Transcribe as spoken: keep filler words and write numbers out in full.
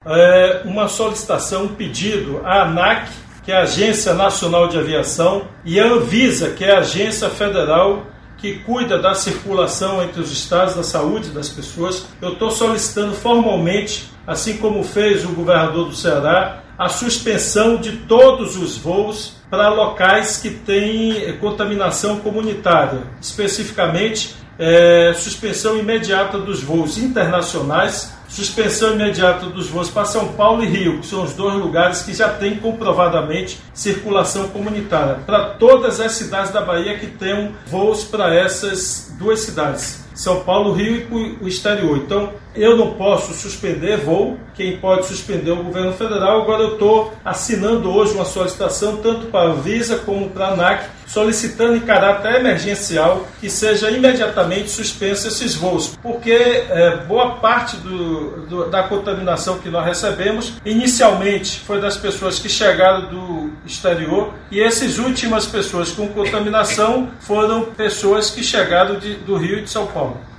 é, uma solicitação, um pedido à ANAC, que é a Agência Nacional de Aviação, e a Anvisa, que é a agência federal que cuida da circulação entre os estados, da saúde das pessoas. Eu estou solicitando formalmente, assim como fez o governador do Ceará, a suspensão de todos os voos para locais que têm contaminação comunitária, especificamente é, suspensão imediata dos voos internacionais, suspensão imediata dos voos para São Paulo e Rio, que são os dois lugares que já têm comprovadamente circulação comunitária, para todas as cidades da Bahia que tenham voos para essas duas cidades, São Paulo, Rio e o exterior. Então, eu não posso suspender voo, quem pode suspender é o governo federal. Agora eu estou assinando hoje uma solicitação tanto para a Anvisa como para a ANAC, solicitando em caráter emergencial que seja imediatamente suspenso esses voos, porque é, boa parte do, do, da contaminação que nós recebemos, inicialmente foi das pessoas que chegaram do exterior, e essas últimas pessoas com contaminação foram pessoas que chegaram de, do Rio e de São Paulo.